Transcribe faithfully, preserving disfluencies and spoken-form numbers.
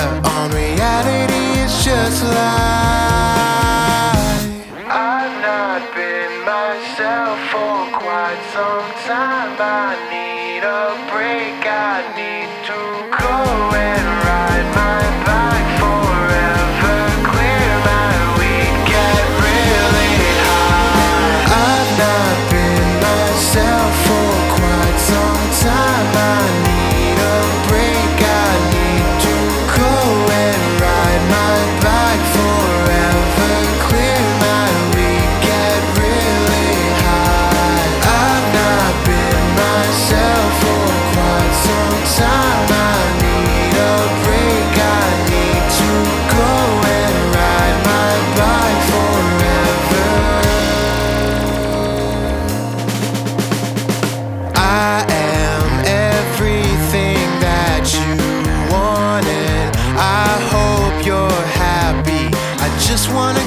on reality, it's just a lie. I've not been myself for quite some time. I need a break, I need to go and ride my bike forever, clear my weed, get really high. I've not been myself for quite some time. I need a break, I need to go and ride my bike forever, clear my weed, get really high. I've not been myself for quite some time. I need a break, I need to go and ride my bike forever. I am everything that you wanted. I hope you're happy. I just wanna